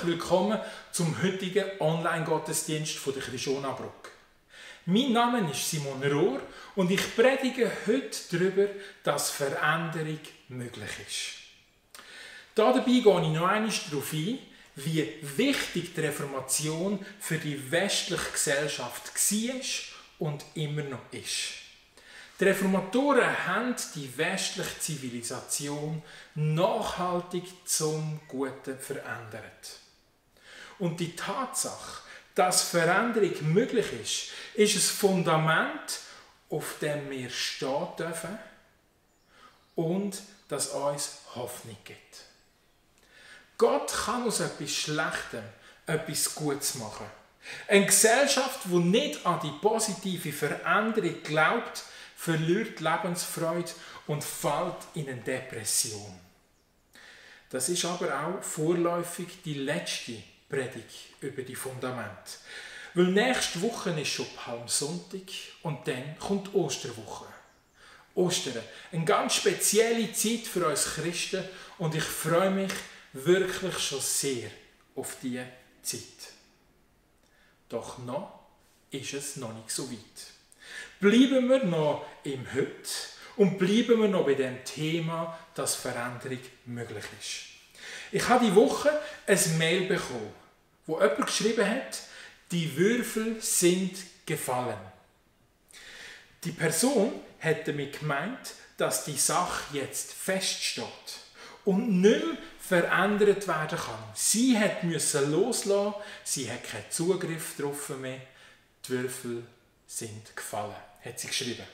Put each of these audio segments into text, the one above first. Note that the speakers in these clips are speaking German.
herzlich willkommen zum heutigen Online-Gottesdienst von der Christianabruck. Mein Name ist Simon Rohr und ich predige heute darüber, dass Veränderung möglich ist. Dabei gehe ich noch einmal darauf ein, wie wichtig die Reformation für die westliche Gesellschaft war und immer noch ist. Die Reformatoren haben die westliche Zivilisation nachhaltig zum Guten verändert. Und die Tatsache, dass Veränderung möglich ist ein Fundament, auf dem wir stehen dürfen und das uns Hoffnung gibt. Gott kann aus etwas Schlechtem etwas Gutes machen. Eine Gesellschaft, die nicht an die positive Veränderung glaubt, verliert Lebensfreude und fällt in eine Depression. Das ist aber auch vorläufig die letzte Predigt über die Fundamente. Weil nächste Woche ist schon Palmsonntag und dann kommt Osterwoche. Ostern, eine ganz spezielle Zeit für uns Christen und ich freue mich wirklich schon sehr auf diese Zeit. Doch noch ist es noch nicht so weit. Bleiben wir noch im Heute und bleiben wir noch bei dem Thema, dass Veränderung möglich ist. Ich habe diese Woche ein Mail bekommen, wo jemand geschrieben hat, die Würfel sind gefallen. Die Person hat damit gemeint, dass die Sache jetzt feststeht und nicht mehr verändert werden kann. Sie musste loslassen, sie hat keinen Zugriff darauf mehr. Die Würfel sind gefallen, hat sie geschrieben.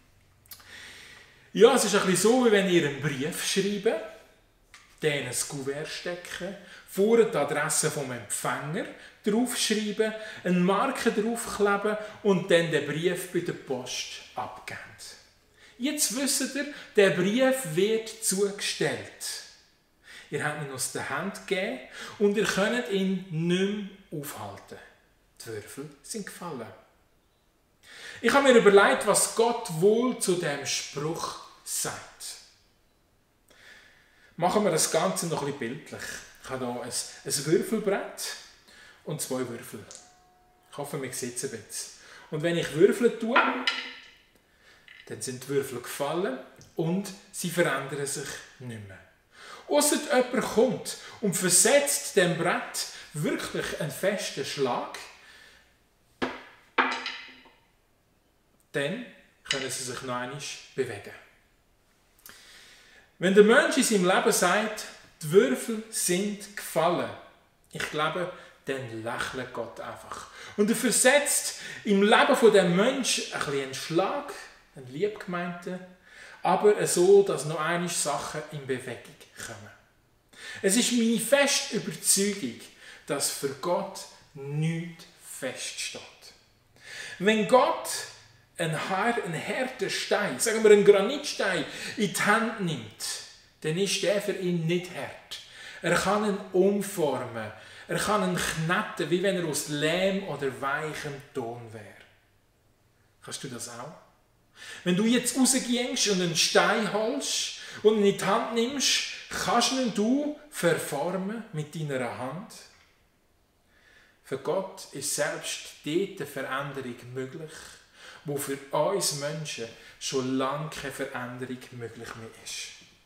Ja, es ist ein bisschen so, wie wenn ihr einen Brief schreibt, den in ein Kuvert stecken, vorne die Adresse vom Empfänger draufschreiben, eine Marke draufkleben und dann den Brief bei der Post abgeben. Jetzt wisst ihr, der Brief wird zugestellt. Ihr habt ihn aus der Hand gegeben und ihr könnt ihn nicht mehr aufhalten. Die Würfel sind gefallen. Ich habe mir überlegt, was Gott wohl zu diesem Spruch sagt. Machen wir das Ganze noch ein bisschen bildlich. Ich habe hier ein Würfelbrett und 2 Würfel. Ich hoffe, man sieht es ein bisschen. Und wenn ich Würfel tue, dann sind die Würfel gefallen und sie verändern sich nicht mehr. Ausser jemand kommt und versetzt dem Brett wirklich einen festen Schlag, dann können sie sich noch einmal bewegen. Wenn der Mensch in seinem Leben sagt, die Würfel sind gefallen, ich glaube, dann lächelt Gott einfach. Und er versetzt im Leben von dem Menschen ein bisschen einen Schlag, einen liebgemeinten, aber so, dass noch einmal Sachen in Bewegung kommen. Es ist meine feste Überzeugung, dass für Gott nichts feststeht. Wenn Gott einen harten Stein, sagen wir einen Granitstein, in die Hand nimmt, dann ist der für ihn nicht hart. Er kann ihn umformen, er kann ihn kneten, wie wenn er aus Lehm oder weichem Ton wäre. Kannst du das auch? Wenn du jetzt rausgehst und einen Stein holst und ihn in die Hand nimmst, kannst du verformen mit deiner Hand? Für Gott ist selbst dort eine Veränderung möglich, wo für uns Menschen schon lange keine Veränderung möglich mehr ist.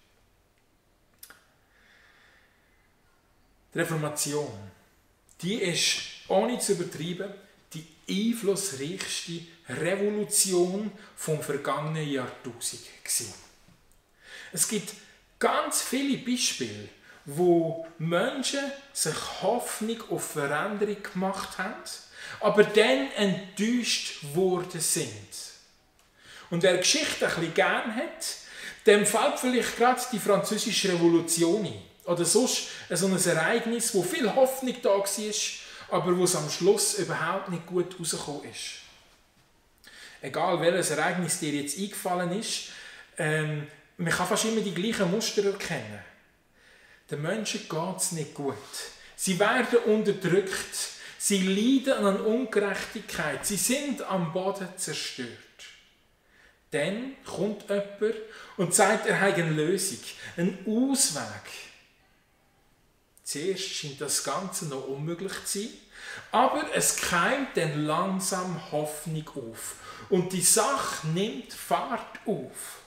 Die Reformation, die ist, ohne zu übertreiben, die einflussreichste Revolution vom vergangenen Jahrtausend gewesen. Es gibt ganz viele Beispiele, wo Menschen sich Hoffnung auf Veränderung gemacht haben, aber dann enttäuscht worden sind. Und wer Geschichte ein bisschen gern hat, dem fällt vielleicht gerade die Französische Revolution ein. Oder sonst so ein Ereignis, wo viel Hoffnung da war, aber wo es am Schluss überhaupt nicht gut rausgekommen ist. Egal welches Ereignis dir jetzt eingefallen ist, man kann fast immer die gleichen Muster erkennen. Den Menschen geht es nicht gut. Sie werden unterdrückt. Sie leiden an Ungerechtigkeit. Sie sind am Boden zerstört. Dann kommt jemand und sagt, er hat eine Lösung, einen Ausweg. Zuerst scheint das Ganze noch unmöglich zu sein, aber es keimt dann langsam Hoffnung auf und die Sache nimmt Fahrt auf.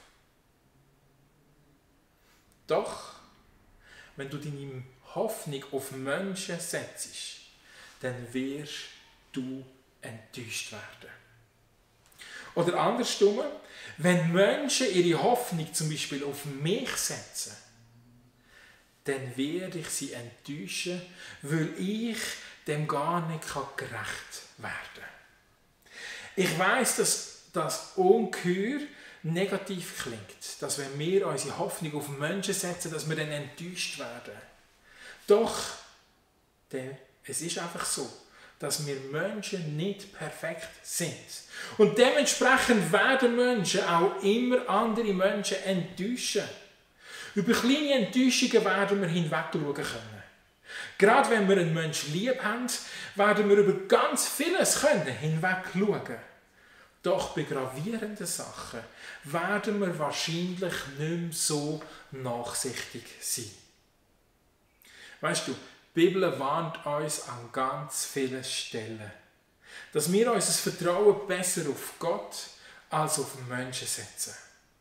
Doch, wenn du deine Hoffnung auf Menschen setzt, dann wirst du enttäuscht werden. Oder andersrum, wenn Menschen ihre Hoffnung zum Beispiel auf mich setzen, dann werde ich sie enttäuschen, weil ich dem gar nicht gerecht werden kann. Ich weiss, dass das ungeheuer negativ klingt, dass wenn wir unsere Hoffnung auf Menschen setzen, dass wir dann enttäuscht werden. Doch, es ist einfach so, dass wir Menschen nicht perfekt sind. Und dementsprechend werden Menschen auch immer andere Menschen enttäuschen. Über kleine Enttäuschungen werden wir hinwegschauen können. Gerade wenn wir einen Menschen lieb haben, werden wir über ganz vieles hinwegschauen können. Doch bei gravierenden Sachen werden wir wahrscheinlich nicht mehr so nachsichtig sein. Weißt du, die Bibel warnt uns an ganz vielen Stellen, dass wir unser Vertrauen besser auf Gott als auf Menschen setzen.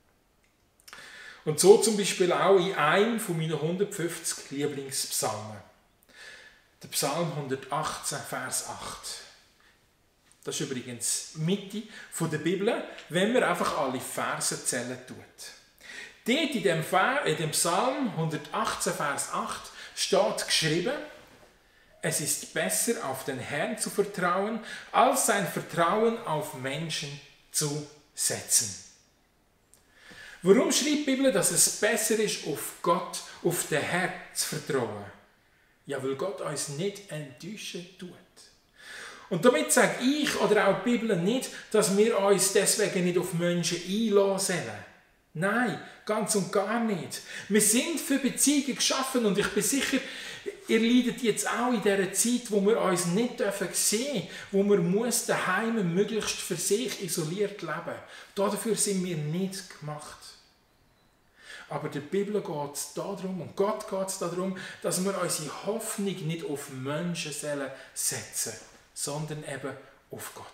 Und so zum Beispiel auch in einem von meinen 150 Lieblingspsalmen. Der Psalm 118, Vers 8. Das ist übrigens die Mitte der Bibel, wenn man einfach alle Verse zählen tut. Dort in dem Psalm 118, Vers 8 steht geschrieben: Es ist besser, auf den Herrn zu vertrauen, als sein Vertrauen auf Menschen zu setzen. Warum schreibt die Bibel, dass es besser ist, auf Gott, auf den Herrn zu vertrauen? Ja, weil Gott uns nicht enttäuschen tut. Und damit sage ich oder auch die Bibel nicht, dass wir uns deswegen nicht auf Menschen einlassen sollen. Nein, ganz und gar nicht. Wir sind für Beziehungen geschaffen und ich bin sicher, ihr leidet jetzt auch in dieser Zeit, wo wir uns nicht sehen dürfen, wo wir daheim möglichst für sich isoliert leben. Dafür sind wir nicht gemacht. Aber der Bibel geht es darum, und Gott geht es darum, dass wir unsere Hoffnung nicht auf Menschen setzen sollen, sondern eben auf Gott.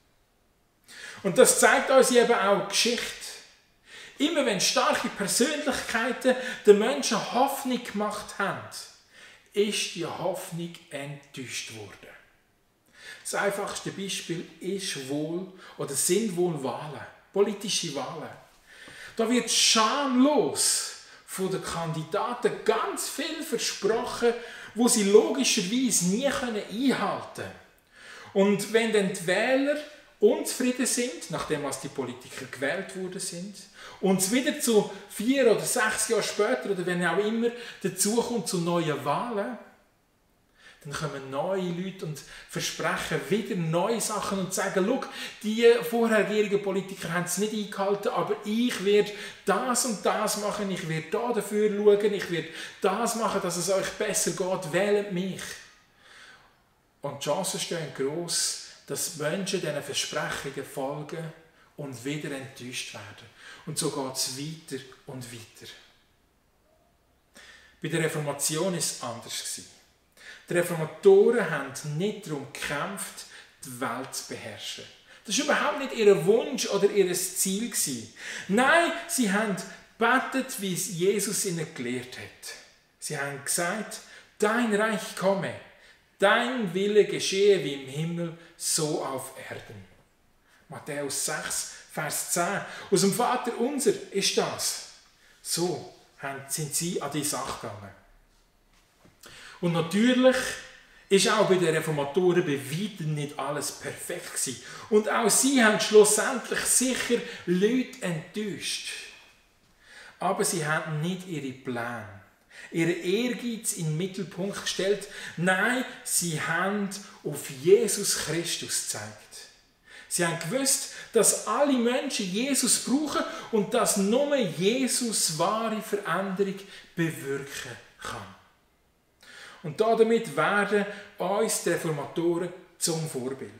Und das zeigt uns eben auch die Geschichte. Immer wenn starke Persönlichkeiten den Menschen Hoffnung gemacht haben, ist die Hoffnung enttäuscht worden. Das einfachste Beispiel sind wohl Wahlen, politische Wahlen. Da wird schamlos von den Kandidaten ganz viel versprochen, wo sie logischerweise nie einhalten können. Und wenn dann die Wähler unzufrieden sind, nachdem die Politiker gewählt worden sind, und es wieder zu 4 oder 6 Jahren später oder wenn auch immer dazu kommt zu neuen Wahlen, dann kommen neue Leute und versprechen wieder neue Sachen und sagen, schau, die vorherigen Politiker haben es nicht eingehalten, aber ich werde das und das machen, ich werde da dafür schauen, ich werde das machen, dass es euch besser geht, wählt mich. Und die Chancen stehen gross, dass Menschen diesen Versprechungen folgen und wieder enttäuscht werden. Und so geht es weiter und weiter. Bei der Reformation war es anders. Die Reformatoren haben nicht darum gekämpft, die Welt zu beherrschen. Das war überhaupt nicht ihr Wunsch oder ihr Ziel. Nein, sie haben gebetet, wie es Jesus ihnen gelehrt hat. Sie haben gesagt, dein Reich komme, dein Wille geschehe wie im Himmel, so auf Erden. Matthäus 6, Vers 10. Aus dem Vater unser ist das. So sind sie an die Sache gegangen. Und natürlich ist auch bei den Reformatoren bei weitem nicht alles perfekt gewesen. Und auch sie haben schlussendlich sicher Leute enttäuscht. Aber sie haben nicht ihre Pläne, ihren Ehrgeiz in den Mittelpunkt gestellt. Nein, sie haben auf Jesus Christus gezeigt. Sie haben gewusst, dass alle Menschen Jesus brauchen und dass nur Jesus wahre Veränderung bewirken kann. Und damit werden uns die Reformatoren zum Vorbild.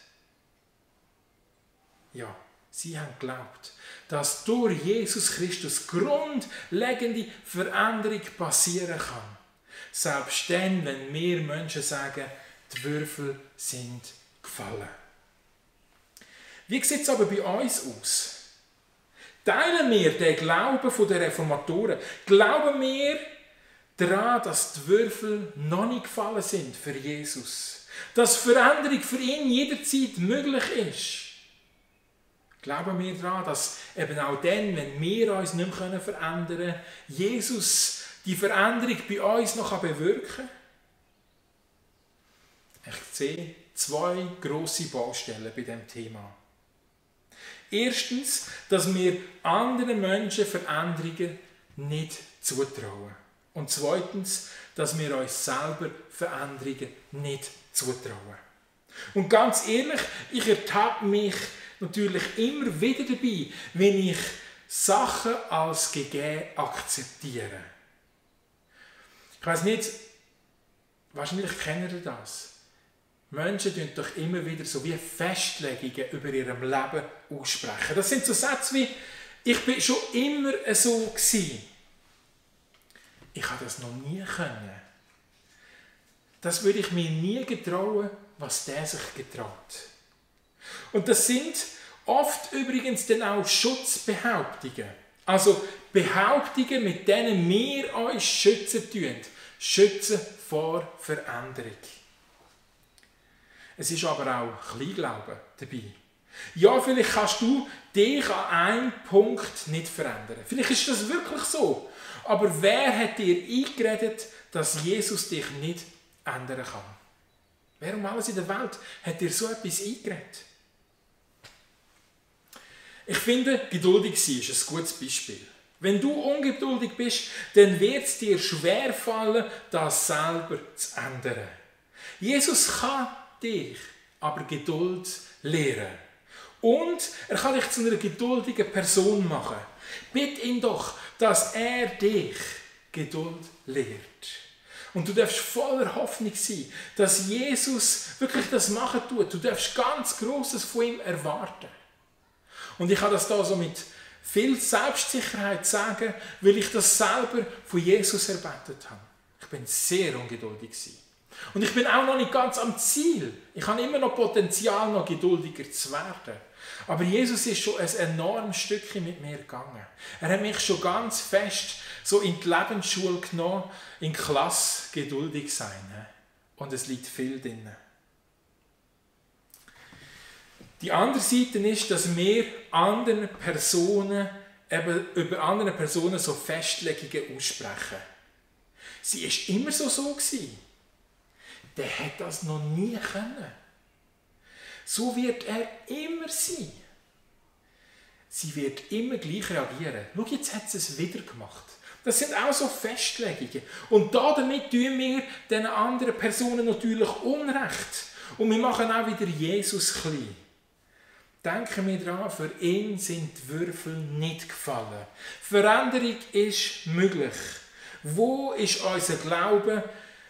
Ja, sie haben geglaubt, dass durch Jesus Christus grundlegende Veränderung passieren kann. Selbst dann, wenn wir Menschen sagen, die Würfel sind gefallen. Wie sieht es aber bei uns aus? Teilen wir den Glauben der Reformatoren? Glauben wir daran, dass die Würfel noch nicht gefallen sind für Jesus? Dass Veränderung für ihn jederzeit möglich ist? Glauben wir daran, dass eben auch dann, wenn wir uns nicht mehr verändern können, Jesus die Veränderung bei uns noch bewirken kann? Ich sehe 2 grosse Baustellen bei diesem Thema. Erstens, dass wir anderen Menschen Veränderungen nicht zutrauen. Und zweitens, dass wir uns selber Veränderungen nicht zutrauen. Und ganz ehrlich, ich ertappe mich natürlich immer wieder dabei, wenn ich Sachen als gegeben akzeptiere. Ich weiss nicht, wahrscheinlich kennt ihr das. Menschen tun doch immer wieder so wie Festlegungen über ihrem Leben aussprechen. Das sind so Sätze wie, ich bin schon immer so gewesen. Ich habe das noch nie können. Das würde ich mir nie getrauen, was der sich getraut. Und das sind oft übrigens dann auch Schutzbehauptungen. Also Behauptungen, mit denen wir uns schützen tun. Schützen vor Veränderung. Es ist aber auch Kleinglauben dabei. Ja, vielleicht kannst du dich an einem Punkt nicht verändern. Vielleicht ist das wirklich so. Aber wer hat dir eingeredet, dass Jesus dich nicht ändern kann? Wer um alles in der Welt hat dir so etwas eingeredet? Ich finde, geduldig sein ist ein gutes Beispiel. Wenn du ungeduldig bist, dann wird es dir schwerfallen, das selber zu ändern. Jesus kann dich aber Geduld lehren. Und er kann dich zu einer geduldigen Person machen. Bitte ihn doch, dass er dich Geduld lehrt. Und du darfst voller Hoffnung sein, dass Jesus wirklich das machen tut. Du darfst ganz Grosses von ihm erwarten. Und ich kann das da so mit viel Selbstsicherheit sagen, weil ich das selber von Jesus erbetet habe. Ich bin sehr ungeduldig gewesen. Und ich bin auch noch nicht ganz am Ziel. Ich habe immer noch Potenzial, noch geduldiger zu werden. Aber Jesus ist schon ein enormes Stückchen mit mir gegangen. Er hat mich schon ganz fest so in die Lebensschule genommen, in die Klasse geduldig sein. Und es liegt viel drin. Die andere Seite ist, dass wir anderen Personen, eben über andere Personen so Festlegungen aussprechen. Sie ist immer so gewesen. Der hat das noch nie können. So wird er immer sein. Sie wird immer gleich reagieren. Schau, jetzt hat sie es wieder gemacht. Das sind auch so Festlegungen. Und damit tun wir den anderen Personen natürlich Unrecht. Und wir machen auch wieder Jesus klein. Denken wir daran, für ihn sind die Würfel nicht gefallen. Veränderung ist möglich. Wo ist unser Glaube,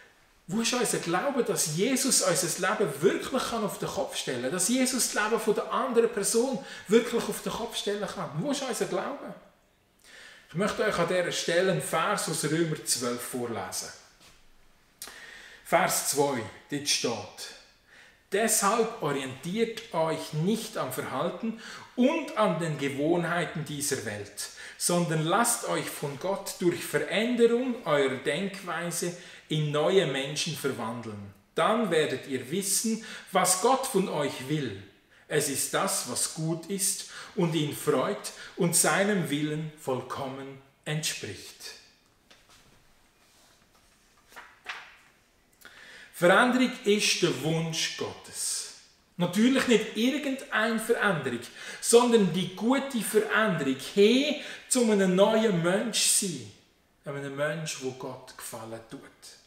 dass Jesus unser Leben wirklich auf den Kopf stellen kann? Dass Jesus das Leben der anderen Person wirklich auf den Kopf stellen kann? Wo ist unser Glaube? Ich möchte euch an dieser Stelle einen Vers aus Römer 12 vorlesen. Vers 2, dort steht: Deshalb orientiert euch nicht am Verhalten und an den Gewohnheiten dieser Welt, sondern lasst euch von Gott durch Veränderung eurer Denkweise in neue Menschen verwandeln. Dann werdet ihr wissen, was Gott von euch will. Es ist das, was gut ist und ihn freut und seinem Willen vollkommen entspricht. Veränderung ist der Wunsch Gottes. Natürlich nicht irgendeine Veränderung, sondern die gute Veränderung hin zu einem neuen Mensch sein. Einem Mensch, wo Gott gefallen tut.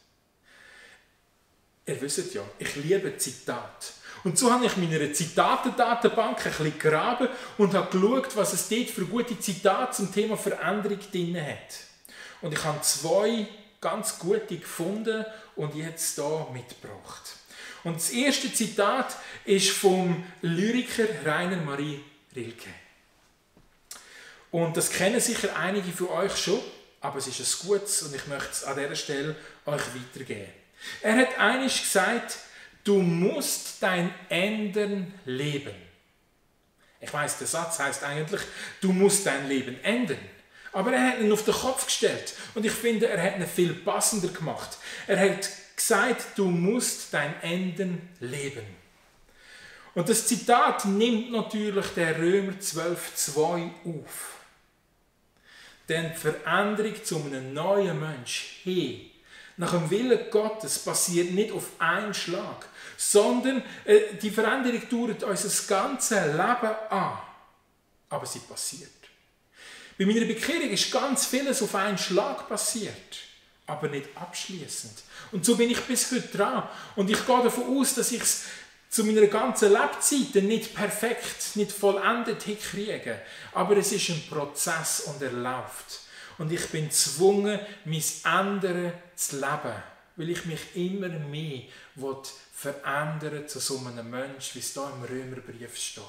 Ihr wisst ja, ich liebe Zitate. Und so habe ich in meiner Zitatendatenbank ein bisschen gegraben und habe geschaut, was es dort für gute Zitate zum Thema Veränderung drin hat. Und ich habe 2 ganz gute gefunden und jetzt hier mitgebracht. Und das erste Zitat ist vom Lyriker Rainer Maria Rilke. Und das kennen sicher einige von euch schon. aber es ist ein Gutes und ich möchte es an dieser Stelle euch weitergeben. Er hat einmal gesagt, du musst dein Ändern leben. Ich weiss, der Satz heißt eigentlich, du musst dein Leben ändern. Aber er hat ihn auf den Kopf gestellt und ich finde, er hat ihn viel passender gemacht. Er hat gesagt, du musst dein Enden leben. Und das Zitat nimmt natürlich der Römer 12,2 auf. Denn die Veränderung zu einem neuen Mensch hin, nach dem Willen Gottes, passiert nicht auf einen Schlag, sondern die Veränderung dauert unser ganzes Leben an. Aber sie passiert. Bei meiner Bekehrung ist ganz vieles auf einen Schlag passiert, aber nicht abschließend. Und so bin ich bis heute dran. Und ich gehe davon aus, dass ich es zu meiner ganzen Lebzeit nicht perfekt, nicht vollendet hinkriege. Aber es ist ein Prozess und er läuft. Und ich bin gezwungen, mein Ändern zu leben, weil ich mich immer mehr verändern zu so einem Menschen, wie es hier im Römerbrief steht.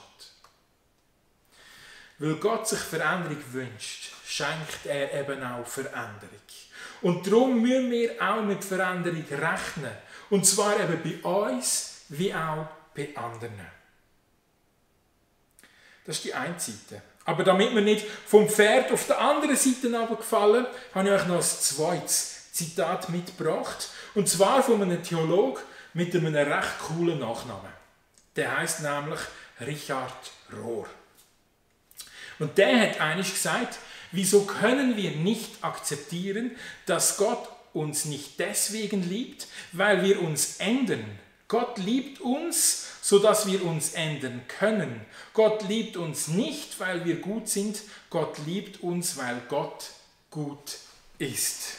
Weil Gott sich Veränderung wünscht, schenkt er eben auch Veränderung. Und darum müssen wir auch mit Veränderung rechnen. Und zwar eben bei uns wie auch bei anderen. Das ist die eine Seite. Aber damit wir nicht vom Pferd auf der anderen Seite runterfallen, habe ich euch noch ein zweites Zitat mitgebracht. Und zwar von einem Theologen mit einem recht coolen Nachnamen. Der heißt nämlich Richard Rohr. Und der hat einmal gesagt, wieso können wir nicht akzeptieren, dass Gott uns nicht deswegen liebt, weil wir uns ändern. Gott liebt uns, sodass wir uns ändern können. Gott liebt uns nicht, weil wir gut sind. Gott liebt uns, weil Gott gut ist.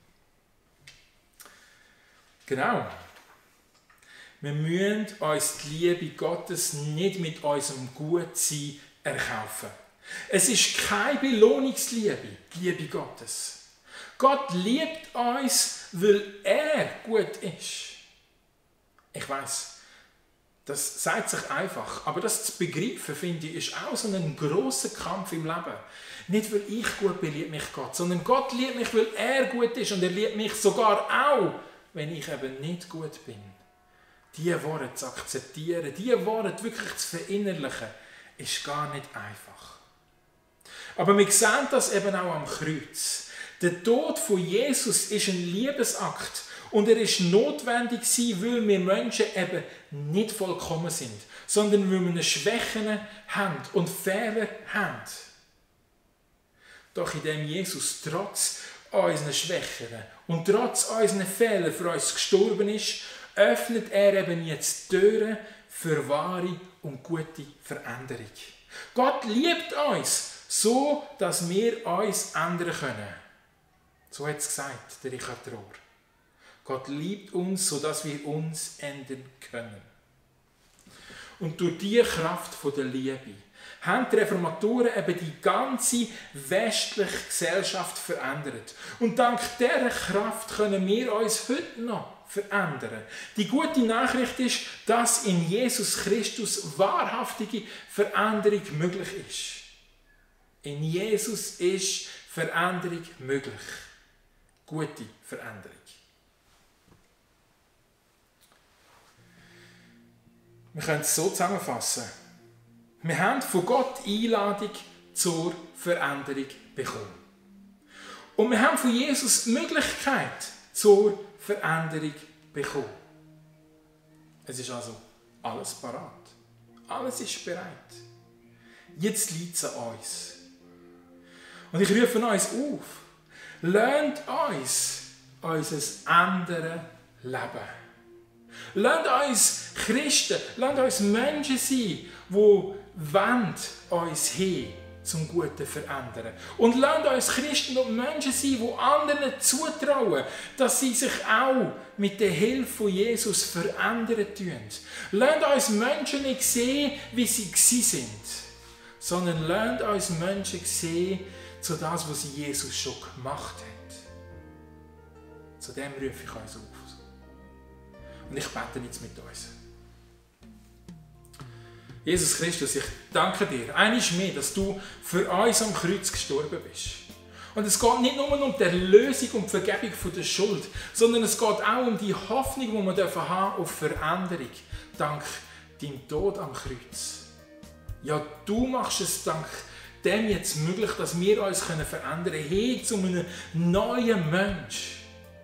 Genau. Wir müssen uns die Liebe Gottes nicht mit unserem Gutsein erkaufen. Es ist keine Belohnungsliebe, die Liebe Gottes. Gott liebt uns, weil er gut ist. Ich weiss, das sagt sich einfach, aber das zu begreifen, finde ich, ist auch so ein grosser Kampf im Leben. Nicht, weil ich gut bin, liebt mich Gott, sondern Gott liebt mich, weil er gut ist und er liebt mich sogar auch, wenn ich eben nicht gut bin. Diese Worte zu akzeptieren, diese Worte wirklich zu verinnerlichen, ist gar nicht einfach. Aber wir sehen das eben auch am Kreuz. Der Tod von Jesus ist ein Liebesakt und er ist notwendig gewesen, weil wir Menschen eben nicht vollkommen sind, sondern weil wir eine Schwächen haben und Fehler haben. Doch indem Jesus trotz unseren Schwächen und trotz unseren Fehlern für uns gestorben ist, öffnet er eben jetzt Türen für wahre und gute Veränderung. Gott liebt uns, so dass wir uns ändern können. So hat es gesagt, der Richard Rohr. Gott liebt uns, so dass wir uns ändern können. Und durch diese Kraft der Liebe haben die Reformatoren eben die ganze westliche Gesellschaft verändert. Und dank dieser Kraft können wir uns heute noch verändern. Die gute Nachricht ist, dass in Jesus Christus wahrhaftige Veränderung möglich ist. In Jesus ist Veränderung möglich. Gute Veränderung. Wir können es so zusammenfassen. Wir haben von Gott Einladung zur Veränderung bekommen. Und wir haben von Jesus die Möglichkeit zur Veränderung bekommen. Es ist also alles parat. Alles ist bereit. Jetzt liegt es an uns. Und ich rufe uns auf. Lernt uns unser anderes Leben. Lernt uns Christen, lernt uns Menschen sein, die uns hin zum Guten verändern. Und lernt uns Christen und Menschen sein, die anderen zutrauen, dass sie sich auch mit der Hilfe von Jesus verändern tun. Lernt uns Menschen nicht sehen, wie sie sind, sondern lernt uns Menschen sehen, zu das, was Jesus schon gemacht hat. Zu dem rufe ich uns auf. Und ich bete jetzt mit uns. Jesus Christus, ich danke dir einmal mehr, dass du für uns am Kreuz gestorben bist. Und es geht nicht nur um die Erlösung und die Vergebung von der Schuld, sondern es geht auch um die Hoffnung, die wir haben auf Veränderung, dank deinem Tod am Kreuz. Ja, du machst es dank dem jetzt möglich, dass wir uns verändern können, hin zu einem neuen Mensch.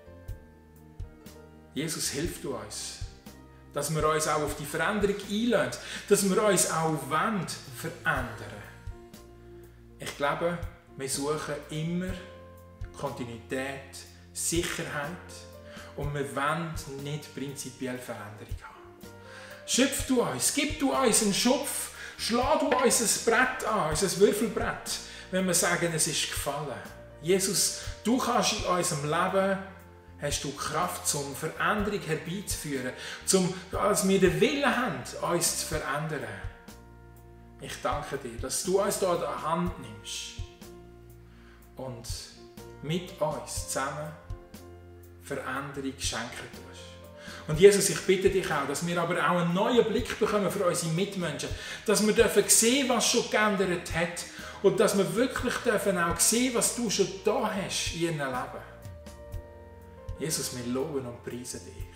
Jesus, hilf du uns, dass wir uns auch auf die Veränderung einlassen, dass wir uns auch verändern. Ich glaube, wir suchen immer Kontinuität, Sicherheit und wir wollen nicht prinzipiell Veränderung haben. Schöpf du uns, gib du uns einen Schopf, schlag du uns ein Brett an, ein Würfelbrett, wenn wir sagen, es ist gefallen. Jesus, du kannst in unserem Leben, hast du Kraft, um Veränderung herbeizuführen, dass wir den Willen haben, uns zu verändern. Ich danke dir, dass du uns hier an die Hand nimmst und mit uns zusammen Veränderung schenken tust. Und Jesus, ich bitte dich auch, dass wir aber auch einen neuen Blick bekommen für unsere Mitmenschen, dass wir sehen dürfen, was schon geändert hat und dass wir wirklich dürfen auch sehen, was du schon da hast in ihrem Leben. Jesus, wir loben und preisen dich.